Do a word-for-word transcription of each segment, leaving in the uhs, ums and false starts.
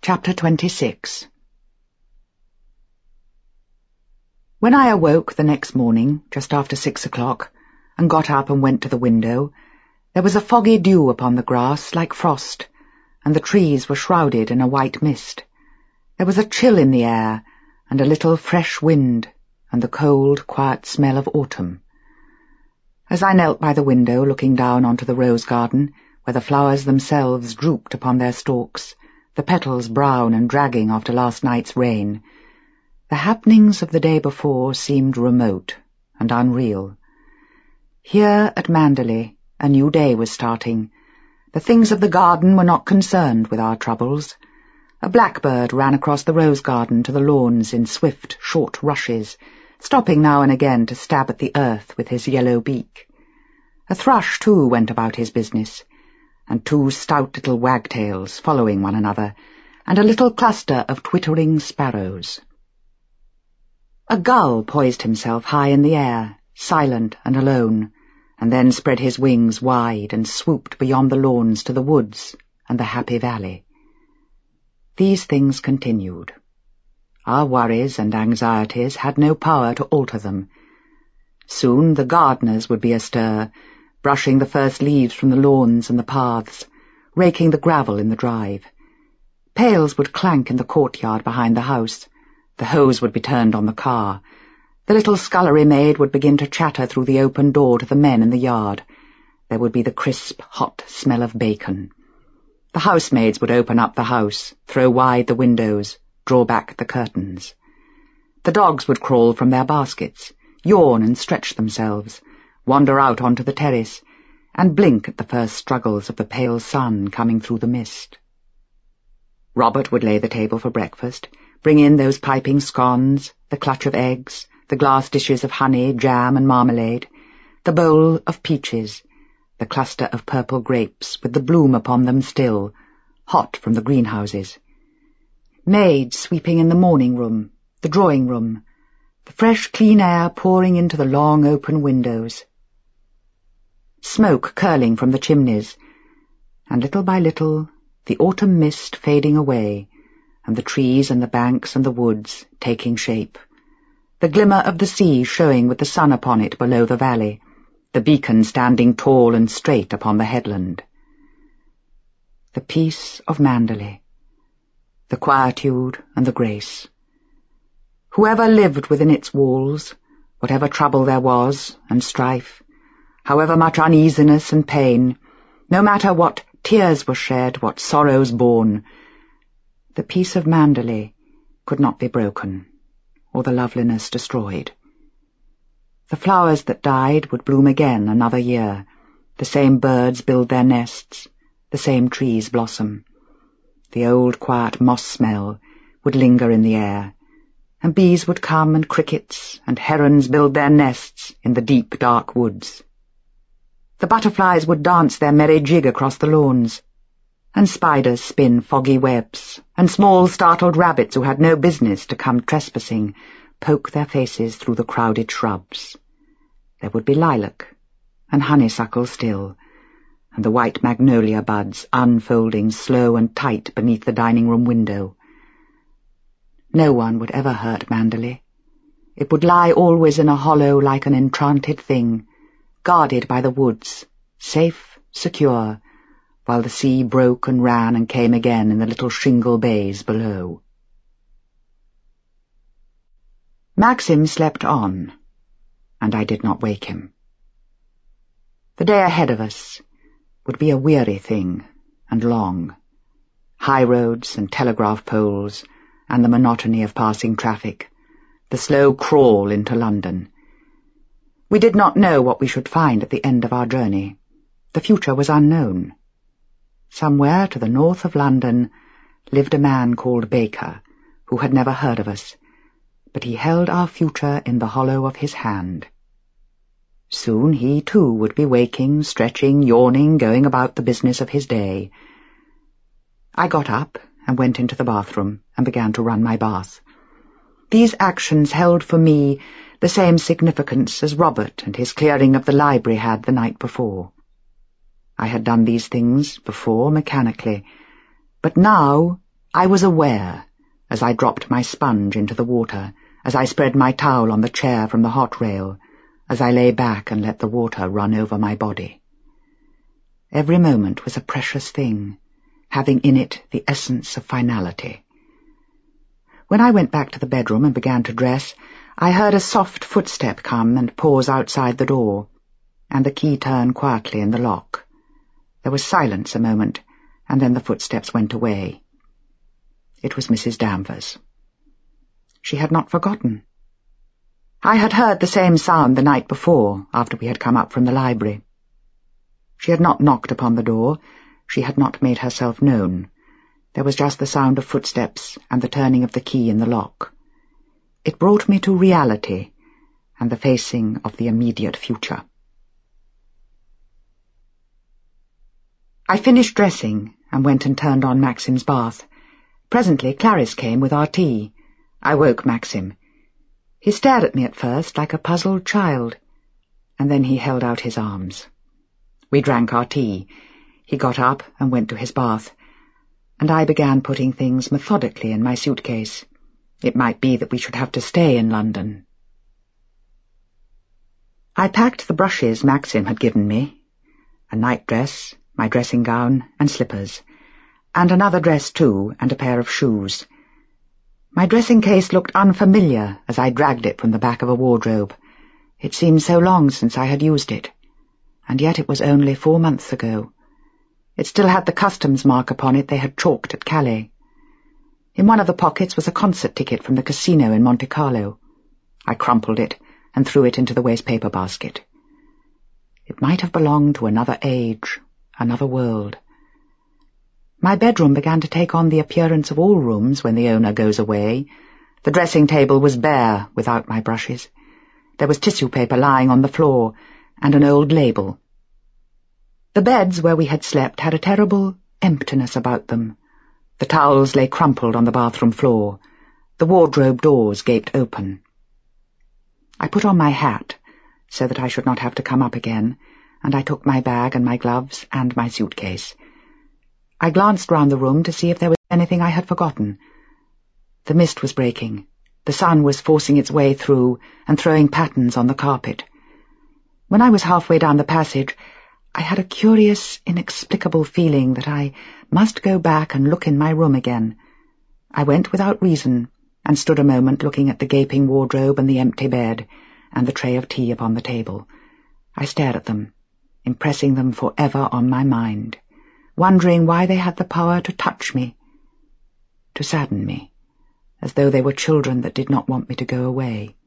Chapter twenty-six. When I awoke the next morning, just after six o'clock, and got up and went to the window, there was a foggy dew upon the grass like frost, and the trees were shrouded in a white mist. There was a chill in the air, and a little fresh wind, and the cold, quiet smell of autumn. As I knelt by the window, looking down onto the rose garden, where the flowers themselves drooped upon their stalks, the petals brown and dragging after last night's rain, the happenings of the day before seemed remote and unreal. Here at Manderley, a new day was starting. The things of the garden were not concerned with our troubles. A blackbird ran across the rose garden to the lawns in swift, short rushes, stopping now and again to stab at the earth with his yellow beak. A thrush, too, went about his business, and two stout little wagtails following one another, and a little cluster of twittering sparrows. A gull poised himself high in the air, silent and alone, and then spread his wings wide and swooped beyond the lawns to the woods and the happy valley. These things continued. Our worries and anxieties had no power to alter them. Soon the gardeners would be astir, brushing the first leaves from the lawns and the paths, raking the gravel in the drive. Pails would clank in the courtyard behind the house. The hose would be turned on the car. The little scullery maid would begin to chatter through the open door to the men in the yard. There would be the crisp, hot smell of bacon. The housemaids would open up the house, throw wide the windows, draw back the curtains. The dogs would crawl from their baskets, yawn and stretch themselves, wander out onto the terrace, and blink at the first struggles of the pale sun coming through the mist. Robert would lay the table for breakfast, bring in those piping scones, the clutch of eggs, the glass dishes of honey, jam and marmalade, the bowl of peaches, the cluster of purple grapes with the bloom upon them still, hot from the greenhouses. Maids sweeping in the morning room, the drawing room, the fresh clean air pouring into the long open windows. Smoke curling from the chimneys, and little by little the autumn mist fading away, and the trees and the banks and the woods taking shape, the glimmer of the sea showing with the sun upon it below the valley, the beacon standing tall and straight upon the headland. The peace of Manderley, the quietude and the grace. Whoever lived within its walls, whatever trouble there was and strife, however much uneasiness and pain, no matter what tears were shed, what sorrows borne, the peace of Manderley could not be broken, or the loveliness destroyed. The flowers that died would bloom again another year, the same birds build their nests, the same trees blossom. The old quiet moss smell would linger in the air, and bees would come and crickets and herons build their nests in the deep dark woods. The butterflies would dance their merry jig across the lawns, and spiders spin foggy webs, and small startled rabbits who had no business to come trespassing poke their faces through the crowded shrubs. There would be lilac and honeysuckle still, and the white magnolia buds unfolding slow and tight beneath the dining-room window. No one would ever hurt Manderley. It would lie always in a hollow like an enchanted thing, guarded by the woods, safe, secure, while the sea broke and ran and came again in the little shingle bays below. Maxim slept on, and I did not wake him. The day ahead of us would be a weary thing and long, high roads and telegraph poles and the monotony of passing traffic, the slow crawl into London. We did not know what we should find at the end of our journey. The future was unknown. Somewhere to the north of London lived a man called Baker, who had never heard of us, but he held our future in the hollow of his hand. Soon he, too, would be waking, stretching, yawning, going about the business of his day. I got up and went into the bathroom and began to run my bath. These actions held for me the same significance as Robert and his clearing of the library had the night before. I had done these things before mechanically, but now I was aware, as I dropped my sponge into the water, as I spread my towel on the chair from the hot rail, as I lay back and let the water run over my body. Every moment was a precious thing, having in it the essence of finality. When I went back to the bedroom and began to dress, I heard a soft footstep come and pause outside the door, and the key turn quietly in the lock. There was silence a moment, and then the footsteps went away. It was Missus Danvers. She had not forgotten. I had heard the same sound the night before, after we had come up from the library. She had not knocked upon the door. She had not made herself known. There was just the sound of footsteps and the turning of the key in the lock. It brought me to reality and the facing of the immediate future. I finished dressing and went and turned on Maxim's bath. Presently Clarice came with our tea. I woke Maxim. He stared at me at first like a puzzled child, and then he held out his arms. We drank our tea. He got up and went to his bath, and I began putting things methodically in my suitcase. It might be that we should have to stay in London. I packed the brushes Maxim had given me, a nightdress, my dressing gown and slippers, and another dress too, and a pair of shoes. My dressing case looked unfamiliar as I dragged it from the back of a wardrobe. It seemed so long since I had used it, and yet it was only four months ago. It still had the customs mark upon it they had chalked at Calais. In one of the pockets was a concert ticket from the casino in Monte Carlo. I crumpled it and threw it into the waste-paper basket. It might have belonged to another age, another world. My bedroom began to take on the appearance of all rooms when the owner goes away. The dressing table was bare without my brushes. There was tissue paper lying on the floor, and an old label. The beds where we had slept had a terrible emptiness about them. The towels lay crumpled on the bathroom floor. The wardrobe doors gaped open. I put on my hat, so that I should not have to come up again, and I took my bag and my gloves and my suitcase. I glanced round the room to see if there was anything I had forgotten. The mist was breaking. The sun was forcing its way through and throwing patterns on the carpet. When I was halfway down the passage, I had a curious, inexplicable feeling that I must go back and look in my room again. I went without reason, and stood a moment looking at the gaping wardrobe and the empty bed, and the tray of tea upon the table. I stared at them, impressing them forever on my mind, wondering why they had the power to touch me, to sadden me, as though they were children that did not want me to go away.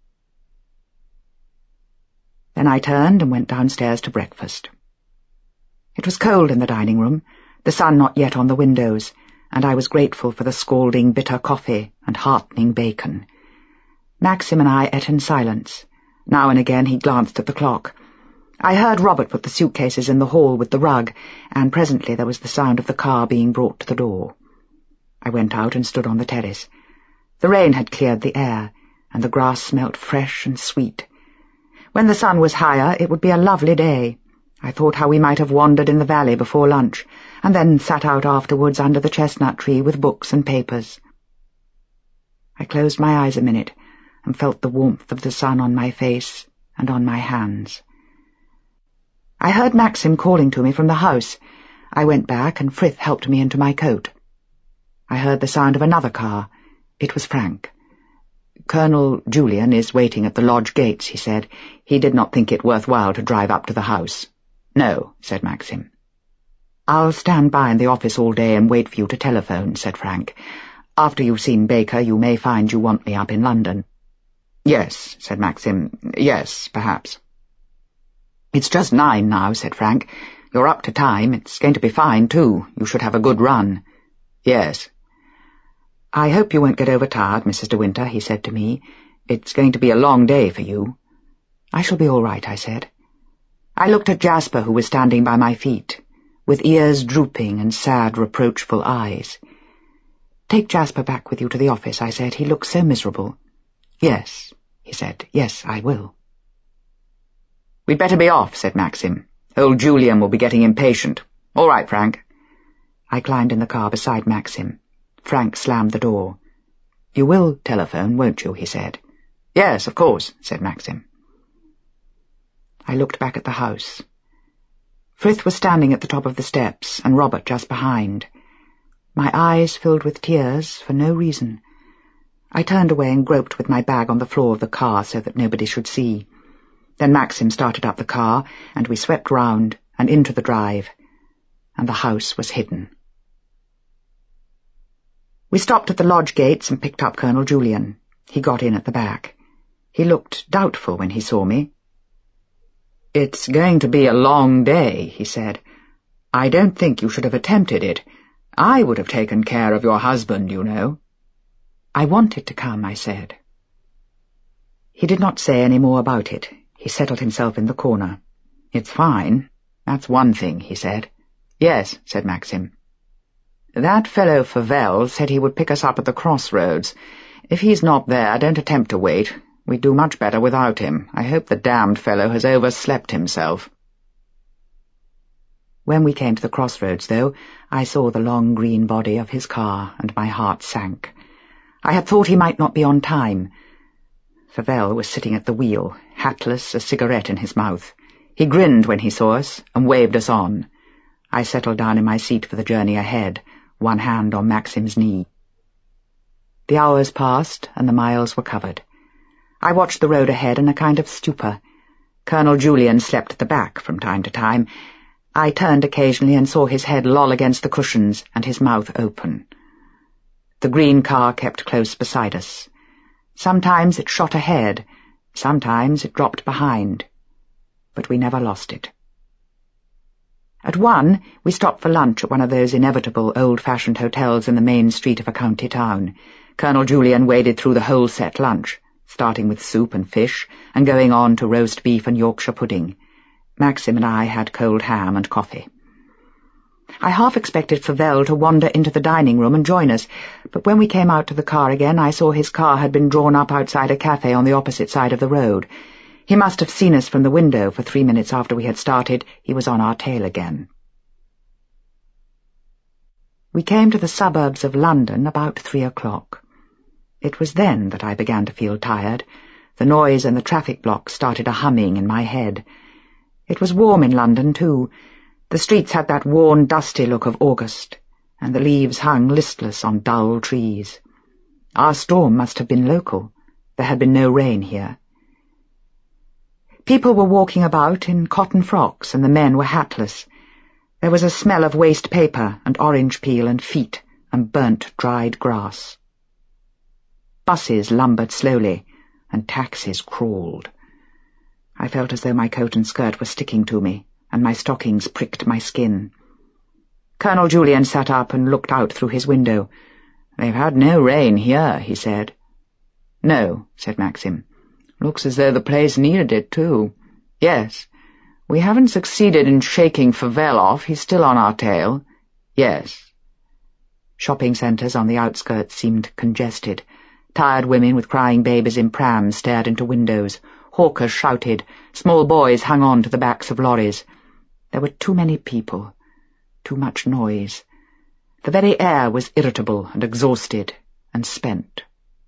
Then I turned and went downstairs to breakfast. It was cold in the dining room, the sun not yet on the windows, and I was grateful for the scalding bitter coffee and heartening bacon. Maxim and I ate in silence. Now and again he glanced at the clock. I heard Robert put the suitcases in the hall with the rug, and presently there was the sound of the car being brought to the door. I went out and stood on the terrace. The rain had cleared the air, and the grass smelt fresh and sweet. When the sun was higher, it would be a lovely day. I thought how we might have wandered in the valley before lunch, and then sat out afterwards under the chestnut tree with books and papers. I closed my eyes a minute, and felt the warmth of the sun on my face and on my hands. I heard Maxim calling to me from the house. I went back, and Frith helped me into my coat. I heard the sound of another car. It was Frank. "Colonel Julian is waiting at the lodge gates," he said. "He did not think it worth while to drive up to the house." "No," said Maxim. "I'll stand by in the office all day and wait for you to telephone," said Frank. "After you've seen Baker, you may find you want me up in London." "Yes," said Maxim. "Yes, perhaps." "It's just nine now," said Frank. "You're up to time. It's going to be fine, too. You should have a good run." "Yes." "I hope you won't get overtired, Missus De Winter," he said to me. "It's going to be a long day for you." "I shall be all right," I said. I looked at Jasper, who was standing by my feet, with ears drooping and sad, reproachful eyes. "Take Jasper back with you to the office," I said. "He looks so miserable." "Yes," he said. "Yes, I will." "We'd better be off," said Maxim. "Old Julian will be getting impatient." "All right, Frank." I climbed in the car beside Maxim. Frank slammed the door. "You will telephone, won't you?" he said. "Yes, of course," said Maxim. I looked back at the house. Frith was standing at the top of the steps, and Robert just behind. My eyes filled with tears for no reason. I turned away and groped with my bag on the floor of the car so that nobody should see. Then Maxim started up the car, and we swept round and into the drive, and the house was hidden. We stopped at the lodge gates and picked up Colonel Julian. He got in at the back. He looked doubtful when he saw me. "It's going to be a long day," he said. "I don't think you should have attempted it. I would have taken care of your husband, you know." "I wanted to come," I said. He did not say any more about it. He settled himself in the corner. "It's fine. That's one thing," he said. "Yes," said Maxim. "That fellow Favell said he would pick us up at the crossroads. If he's not there, don't attempt to wait. We'd do much better without him. I hope the damned fellow has overslept himself." When we came to the crossroads, though, I saw the long green body of his car, and my heart sank. I had thought he might not be on time. Favell was sitting at the wheel, hatless, a cigarette in his mouth. He grinned when he saw us, and waved us on. I settled down in my seat for the journey ahead, one hand on Maxim's knee. The hours passed, and the miles were covered. I watched the road ahead in a kind of stupor. Colonel Julian slept at the back from time to time. I turned occasionally and saw his head loll against the cushions and his mouth open. The green car kept close beside us. Sometimes it shot ahead, sometimes it dropped behind, but we never lost it. At one, we stopped for lunch at one of those inevitable old-fashioned hotels in the main street of a county town. Colonel Julian waded through the whole set lunch, starting with soup and fish, and going on to roast beef and Yorkshire pudding. Maxim and I had cold ham and coffee. I half expected Favell to wander into the dining room and join us, but when we came out to the car again, I saw his car had been drawn up outside a cafe on the opposite side of the road. He must have seen us from the window, for three minutes after we had started, he was on our tail again. We came to the suburbs of London about three o'clock. It was then that I began to feel tired. The noise and the traffic block started a humming in my head. It was warm in London, too. The streets had that worn, dusty look of August, and the leaves hung listless on dull trees. Our storm must have been local. There had been no rain here. People were walking about in cotton frocks, and the men were hatless. There was a smell of waste paper and orange peel and feet and burnt, dried grass. Buses lumbered slowly, and taxis crawled. I felt as though my coat and skirt were sticking to me, and my stockings pricked my skin. Colonel Julian sat up and looked out through his window. "They've had no rain here," he said. "No," said Maxim. "Looks as though the place needed it, too. Yes. We haven't succeeded in shaking Favell off. He's still on our tail." "Yes." Shopping centres on the outskirts seemed congested. Tired women with crying babies in prams stared into windows. Hawkers shouted. Small boys hung on to the backs of lorries. There were too many people. Too much noise. The very air was irritable and exhausted and spent.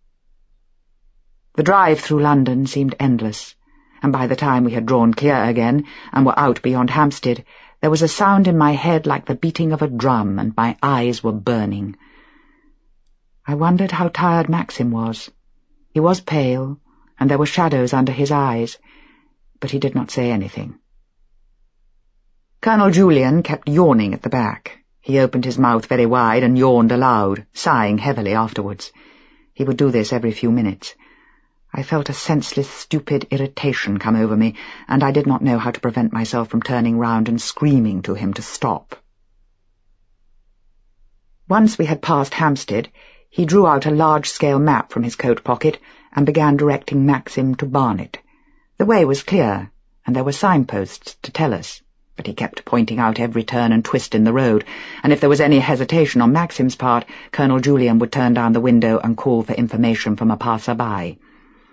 The drive through London seemed endless, and by the time we had drawn clear again and were out beyond Hampstead, there was a sound in my head like the beating of a drum, and my eyes were burning. I wondered how tired Maxim was. He was pale, and there were shadows under his eyes, but he did not say anything. Colonel Julian kept yawning at the back. He opened his mouth very wide and yawned aloud, sighing heavily afterwards. He would do this every few minutes. I felt a senseless, stupid irritation come over me, and I did not know how to prevent myself from turning round and screaming to him to stop. Once we had passed Hampstead, he drew out a large-scale map from his coat pocket and began directing Maxim to Barnet. The way was clear, and there were signposts to tell us, but he kept pointing out every turn and twist in the road, and if there was any hesitation on Maxim's part, Colonel Julian would turn down the window and call for information from a passer-by.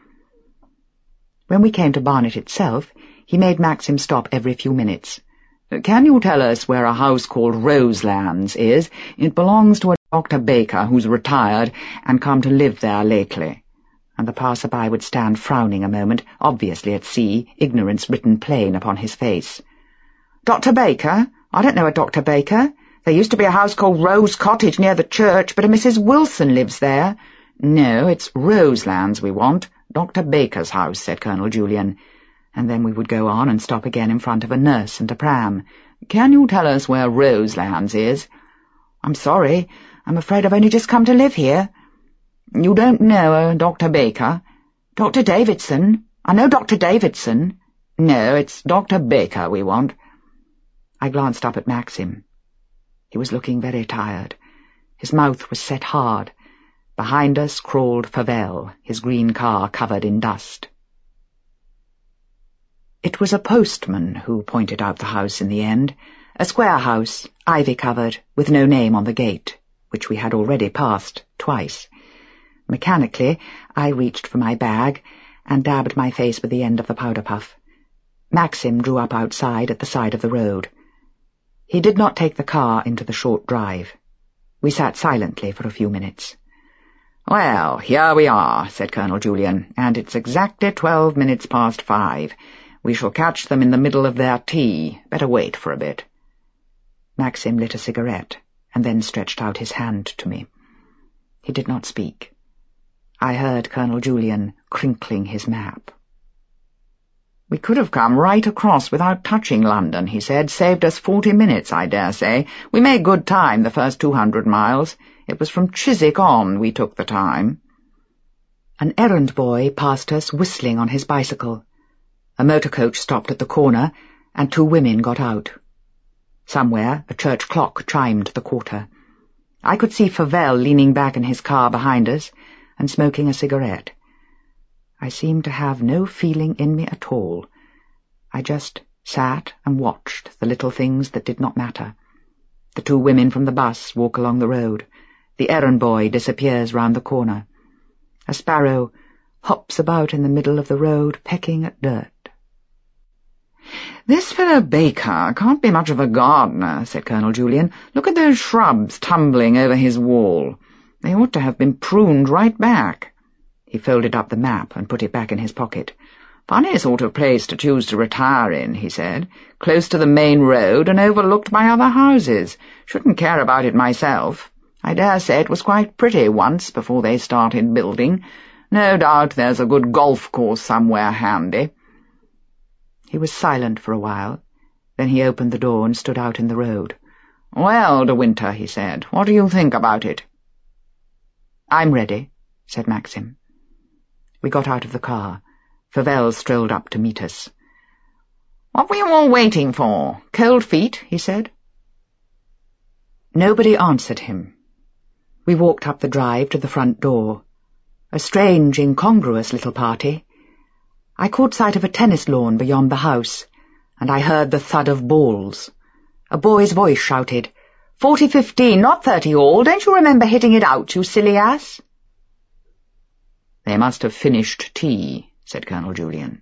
When we came to Barnet itself, he made Maxim stop every few minutes. Can you tell us where a house called Roselands is? It belongs to a Doctor Baker who's retired and come to live there lately." And the passer-by would stand frowning a moment, obviously at sea, ignorance written plain upon his face. "Doctor Baker? I don't know a Doctor Baker. There used to be a house called Rose Cottage near the church, but a Missus Wilson lives there." "No, it's Roselands we want. Doctor Baker's house," said Colonel Julian. And then we would go on and stop again in front of a nurse and a pram. "Can you tell us where Roselands is?" "I'm sorry. I'm afraid I've only just come to live here." "You don't know a Doctor Baker?" "Doctor Davidson. I know Doctor Davidson." "No, it's Doctor Baker we want." I glanced up at Maxim. He was looking very tired. His mouth was set hard. Behind us crawled Favell, his green car covered in dust. It was a postman who pointed out the house in the end, a square house, ivy-covered, with no name on the gate, which we had already passed twice. Mechanically, I reached for my bag and dabbed my face with the end of the powder puff. Maxim drew up outside at the side of the road. He did not take the car into the short drive. We sat silently for a few minutes. "Well, here we are," said Colonel Julian, "and it's exactly twelve minutes past five. We shall catch them in the middle of their tea. Better wait for a bit." Maxim lit a cigarette, and then stretched out his hand to me. He did not speak. I heard Colonel Julian crinkling his map. "We could have come right across without touching London," he said. "Saved us forty minutes, I dare say. We made good time the first two hundred miles. It was from Chiswick on we took the time." An errand boy passed us whistling on his bicycle. A motor coach stopped at the corner, and two women got out. Somewhere a church clock chimed the quarter. I could see Favell leaning back in his car behind us and smoking a cigarette. I seemed to have no feeling in me at all. I just sat and watched the little things that did not matter. The two women from the bus walk along the road. The errand boy disappears round the corner. A sparrow hops about in the middle of the road, pecking at dirt. "This fellow Baker can't be much of a gardener," said Colonel Julian. "Look at those shrubs tumbling over his wall. They ought to have been pruned right back." He folded up the map and put it back in his pocket. "Funny sort of place to choose to retire in," he said. "Close to the main road and overlooked by other houses. Shouldn't care about it myself. I dare say it was quite pretty once before they started building. No doubt there's a good golf course somewhere handy." He was silent for a while. Then he opened the door and stood out in the road. "Well, De Winter," he said, "what do you think about it?" "I'm ready," said Maxim. We got out of the car. Favell strolled up to meet us. "What were you all waiting for? Cold feet?" he said. Nobody answered him. We walked up the drive to the front door. A strange, incongruous little party. I caught sight of a tennis lawn beyond the house, and I heard the thud of balls. A boy's voice shouted, "Forty fifteen, not thirty all. Don't you remember hitting it out, you silly ass?" "They must have finished tea," said Colonel Julian.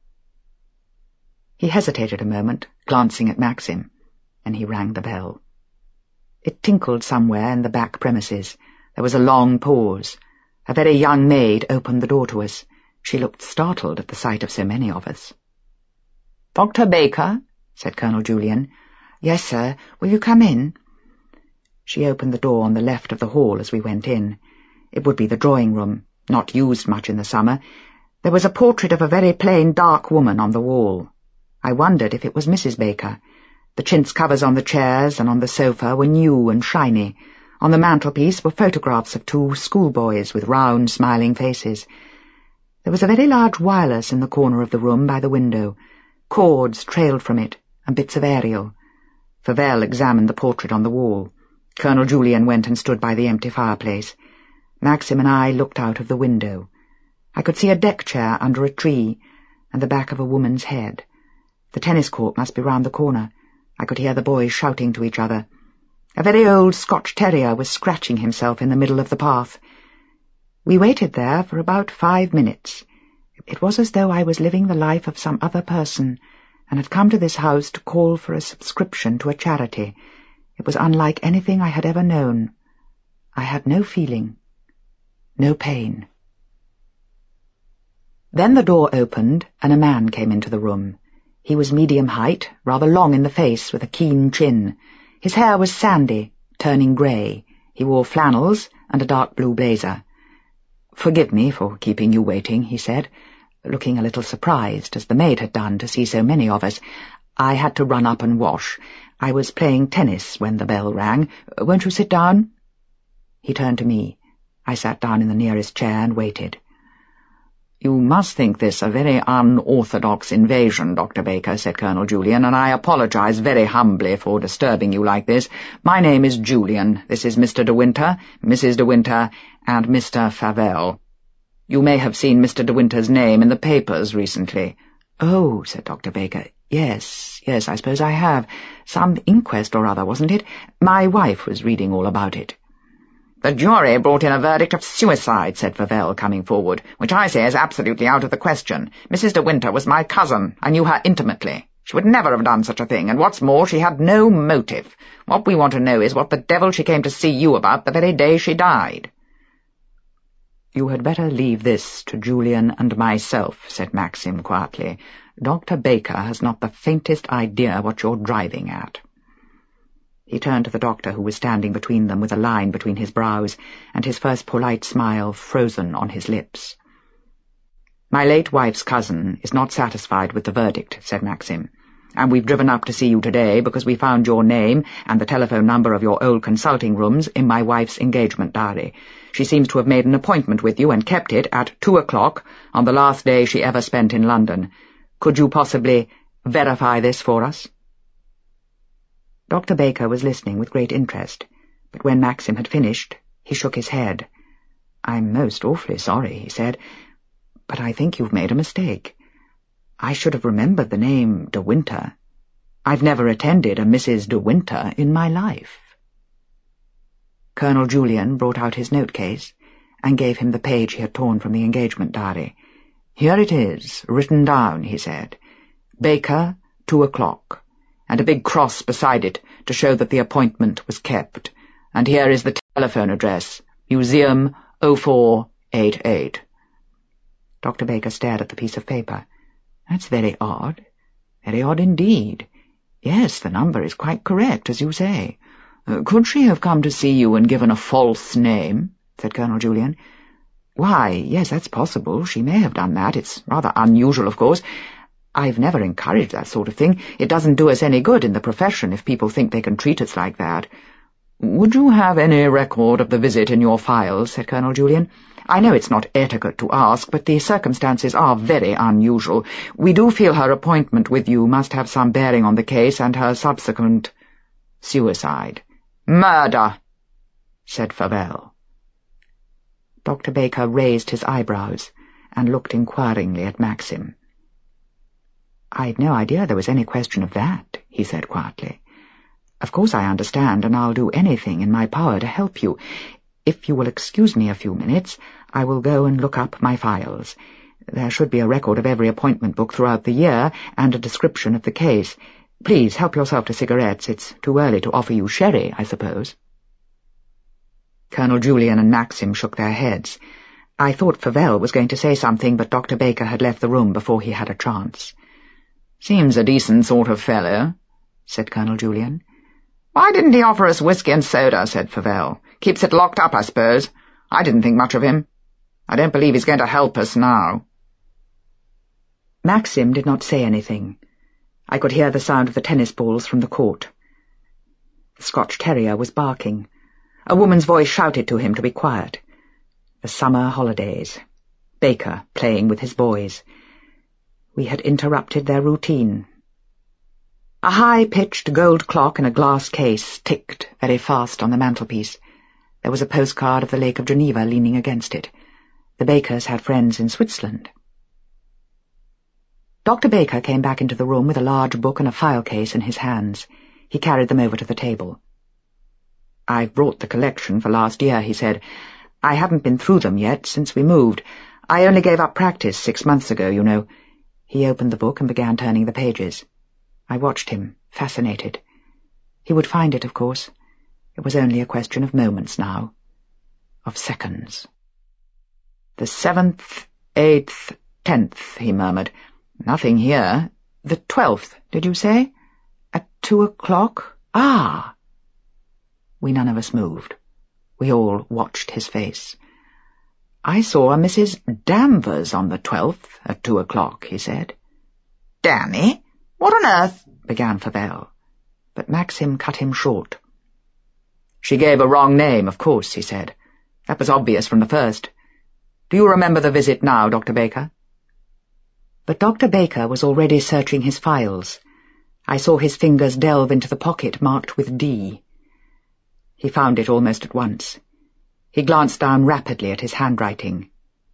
He hesitated a moment, glancing at Maxim, and he rang the bell. It tinkled somewhere in the back premises. There was a long pause. A very young maid opened the door to us. She looked startled at the sight of so many of us. "Doctor Baker?" said Colonel Julian. "Yes, sir. Will you come in?" She opened the door on the left of the hall as we went in. It would be the drawing-room, not used much in the summer. There was a portrait of a very plain dark woman on the wall. I wondered if it was Missus Baker. The chintz covers on the chairs and on the sofa were new and shiny. On the mantelpiece were photographs of two schoolboys with round, smiling faces. There was a very large wireless in the corner of the room by the window. Cords trailed from it, and bits of aerial. Favell examined the portrait on the wall. Colonel Julian went and stood by the empty fireplace. Maxim and I looked out of the window. I could see a deck chair under a tree, and the back of a woman's head. The tennis court must be round the corner. I could hear the boys shouting to each other. A very old Scotch terrier was scratching himself in the middle of the path. We waited there for about five minutes. It was as though I was living the life of some other person, and had come to this house to call for a subscription to a charity. It was unlike anything I had ever known. I had no feeling, no pain. Then the door opened, and a man came into the room. He was medium height, rather long in the face, with a keen chin. His hair was sandy, turning grey. He wore flannels and a dark blue blazer. "Forgive me for keeping you waiting," he said, looking a little surprised, as the maid had done, to see so many of us. "I had to run up and wash. I was playing tennis when the bell rang. Won't you sit down?" He turned to me. I sat down in the nearest chair and waited. "You must think this a very unorthodox invasion, Doctor Baker," said Colonel Julian, "and I apologize very humbly for disturbing you like this. My name is Julian. This is Mister De Winter, Missus De Winter, and Mister Favell. You may have seen Mister De Winter's name in the papers recently." "Oh," said Doctor Baker. "Yes, yes, I suppose I have. Some inquest or other, wasn't it? My wife was reading all about it." "The jury brought in a verdict of suicide," said Favell, coming forward, "which I say is absolutely out of the question. Missus De Winter was my cousin. I knew her intimately. She would never have done such a thing, and what's more, she had no motive. What we want to know is what the devil she came to see you about the very day she died." "You had better leave this to Julian and myself," said Maxim quietly. "Doctor Baker has not the faintest idea what you're driving at." He turned to the doctor, who was standing between them with a line between his brows and his first polite smile frozen on his lips. "My late wife's cousin is not satisfied with the verdict," said Maxim, "and we've driven up to see you today because we found your name and the telephone number of your old consulting rooms in my wife's engagement diary. She seems to have made an appointment with you and kept it at two o'clock on the last day she ever spent in London. Could you possibly verify this for us?" Doctor Baker was listening with great interest, but when Maxim had finished, he shook his head. "I'm most awfully sorry," he said, "but I think you've made a mistake. I should have remembered the name De Winter. I've never attended a Missus De Winter in my life." Colonel Julian brought out his note-case and gave him the page he had torn from the engagement diary. "Here it is, written down," he said. "Baker, two o'clock. And a big cross beside it to show that the appointment was kept. And here is the telephone address, Museum oh four eight eight. Doctor Baker stared at the piece of paper. "That's very odd. Very odd indeed. Yes, the number is quite correct, as you say. Uh, could she have come to see you and given a false name?" said Colonel Julian. "Why, yes, that's possible. She may have done that. It's rather unusual, of course. I've never encouraged that sort of thing. It doesn't do us any good in the profession if people think they can treat us like that." "Would you have any record of the visit in your files?" said Colonel Julian. "I know it's not etiquette to ask, but the circumstances are very unusual. We do feel her appointment with you must have some bearing on the case and her subsequent suicide." "Murder," said Favell. Doctor Baker raised his eyebrows and looked inquiringly at Maxim. "I'd no idea there was any question of that," he said quietly. "Of course I understand, and I'll do anything in my power to help you. If you will excuse me a few minutes, I will go and look up my files. There should be a record of every appointment book throughout the year, and a description of the case. Please help yourself to cigarettes. It's too early to offer you sherry, I suppose." Colonel Julian and Maxim shook their heads. I thought Favell was going to say something, but Doctor Baker had left the room before he had a chance. "Seems a decent sort of fellow," said Colonel Julian. "Why didn't he offer us whiskey and soda?" said Favell. "Keeps it locked up, I suppose. I didn't think much of him. I don't believe he's going to help us now." Maxim did not say anything. I could hear the sound of the tennis balls from the court. The Scotch terrier was barking. A woman's voice shouted to him to be quiet. The summer holidays. Baker playing with his boys. We had interrupted their routine. A high-pitched gold clock in a glass case ticked very fast on the mantelpiece. There was a postcard of the Lake of Geneva leaning against it. The Bakers had friends in Switzerland. Doctor Baker came back into the room with a large book and a file case in his hands. He carried them over to the table. "I've brought the collection for last year," he said. "I haven't been through them yet since we moved. I only gave up practice six months ago, you know." He opened the book and began turning the pages. I watched him, fascinated. He would find it, of course. It was only a question of moments now. Of seconds. "The seventh, eighth, tenth," he murmured. "Nothing here. The twelfth, did you say? At two o'clock? Ah!" We none of us moved. We all watched his face. "I saw a Missus Danvers on the twelfth at two o'clock," he said. "Danny? What on earth—" began Fabel. But Maxim cut him short. "She gave a wrong name, of course," he said. "That was obvious from the first. Do you remember the visit now, Doctor Baker?" But Doctor Baker was already searching his files. I saw his fingers delve into the pocket marked with D. He found it almost at once. He glanced down rapidly at his handwriting.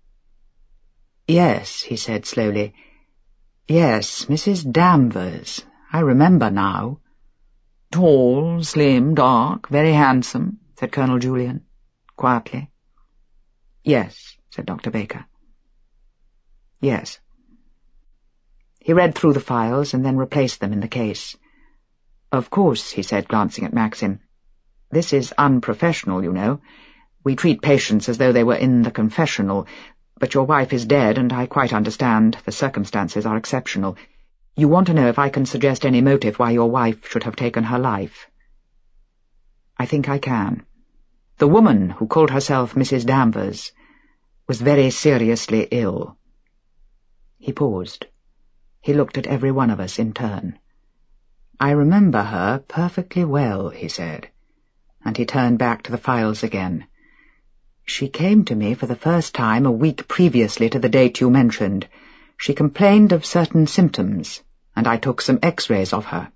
"Yes," he said slowly. "Yes, Missus Danvers. I remember now." "Tall, slim, dark, very handsome," said Colonel Julian, quietly. "Yes," said Doctor Baker. "Yes." He read through the files and then replaced them in the case. "Of course," he said, glancing at Maxim. "This is unprofessional, you know. We treat patients as though they were in the confessional, but your wife is dead, and I quite understand the circumstances are exceptional. You want to know if I can suggest any motive why your wife should have taken her life?" "I think I can. The woman who called herself Missus Danvers was very seriously ill." He paused. He looked at every one of us in turn. "I remember her perfectly well," he said, and he turned back to the files again. "She came to me for the first time a week previously to the date you mentioned. She complained of certain symptoms, and I took some X-rays of her."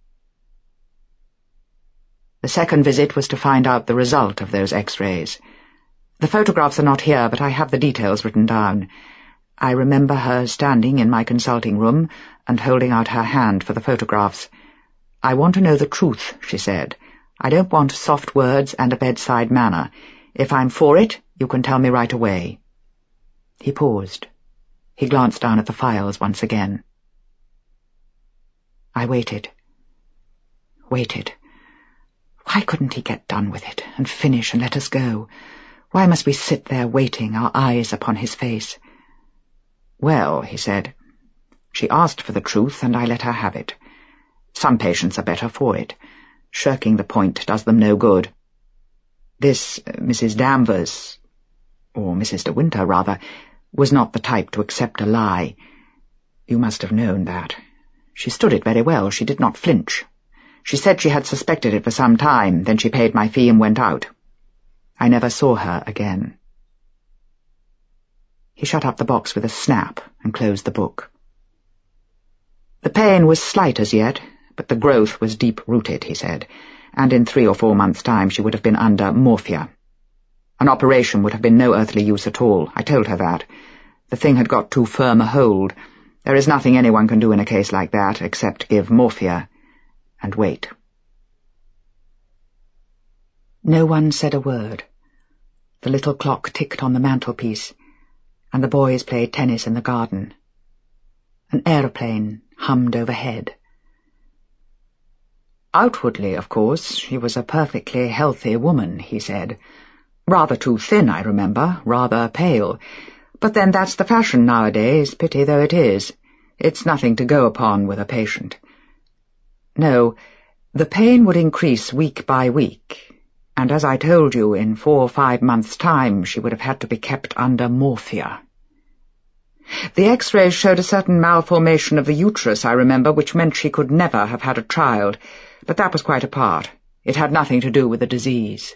The second visit was to find out the result of those X-rays. The photographs are not here, but I have the details written down. I remember her standing in my consulting room and holding out her hand for the photographs. "I want to know the truth," she said. "I don't want soft words and a bedside manner. If I'm for it, you can tell me right away." He paused. He glanced down at the files once again. I waited. Waited. Why couldn't he get done with it, and finish and let us go? Why must we sit there waiting, our eyes upon his face? "Well," he said, "she asked for the truth, and I let her have it. Some patients are better for it. Shirking the point does them no good. This uh, Missus Danvers, or Missus De Winter, rather, was not the type to accept a lie. You must have known that. She stood it very well. She did not flinch. She said she had suspected it for some time, then she paid my fee and went out. I never saw her again." He shut up the box with a snap and closed the book. "The pain was slight as yet, but the growth was deep-rooted," he said, "and in three or four months' time she would have been under morphia. An operation would have been no earthly use at all. I told her that. The thing had got too firm a hold. There is nothing anyone can do in a case like that except give morphia and wait." No one said a word. The little clock ticked on the mantelpiece, and the boys played tennis in the garden. An aeroplane hummed overhead. "Outwardly, of course, she was a perfectly healthy woman," he said. "Rather too thin, I remember, rather pale. But then that's the fashion nowadays, pity though it is. It's nothing to go upon with a patient. No, the pain would increase week by week, and as I told you, in four or five months' time she would have had to be kept under morphia. The X-rays showed a certain malformation of the uterus, I remember, which meant she could never have had a child, but that was quite apart. It had nothing to do with the disease."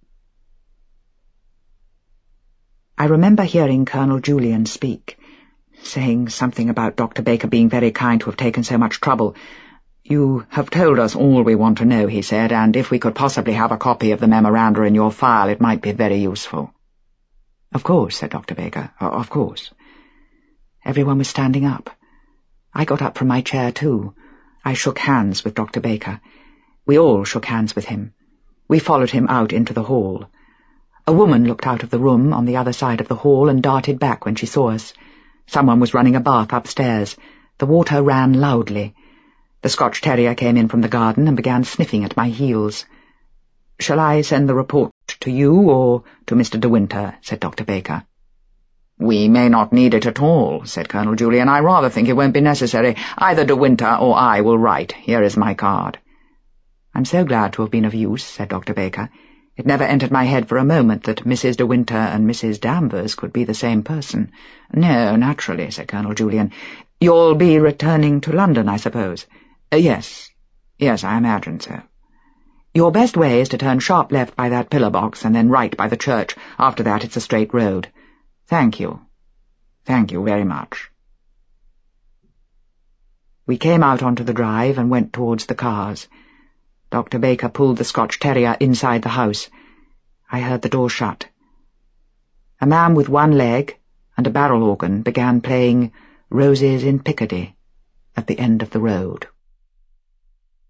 I remember hearing Colonel Julian speak, saying something about Doctor Baker being very kind to have taken so much trouble. "You have told us all we want to know," he said, "and if we could possibly have a copy of the memoranda in your file, it might be very useful." "Of course," said Doctor Baker. "Of course." Everyone was standing up. I got up from my chair, too. I shook hands with Doctor Baker. We all shook hands with him. We followed him out into the hall. A woman looked out of the room on the other side of the hall and darted back when she saw us. Someone was running a bath upstairs. The water ran loudly. The Scotch terrier came in from the garden and began sniffing at my heels. "Shall I send the report to you or to Mister De Winter?" said Doctor Baker. "We may not need it at all," said Colonel Julian. "I rather think it won't be necessary. Either De Winter or I will write. Here is my card." "I'm so glad to have been of use," said Doctor Baker. "It never entered my head for a moment that Missus De Winter and Missus Danvers could be the same person." "No, naturally," said Colonel Julian. "You'll be returning to London, I suppose?" Uh, yes. Yes, I imagine so. Your best way is to turn sharp left by that pillar box and then right by the church. After that it's a straight road. Thank you. Thank you very much." We came out onto the drive and went towards the cars. Doctor Baker pulled the Scotch terrier inside the house. I heard the door shut. A man with one leg and a barrel organ began playing Roses in Picardy at the end of the road.